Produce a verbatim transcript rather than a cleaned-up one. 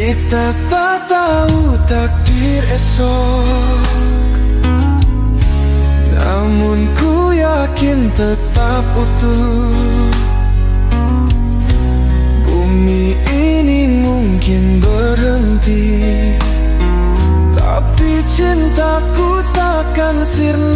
Kita tak tahu takdir esok, namun ku yakin tetap utuh. Bumi ini mungkin berhenti, tapi cintaku takkan sirna.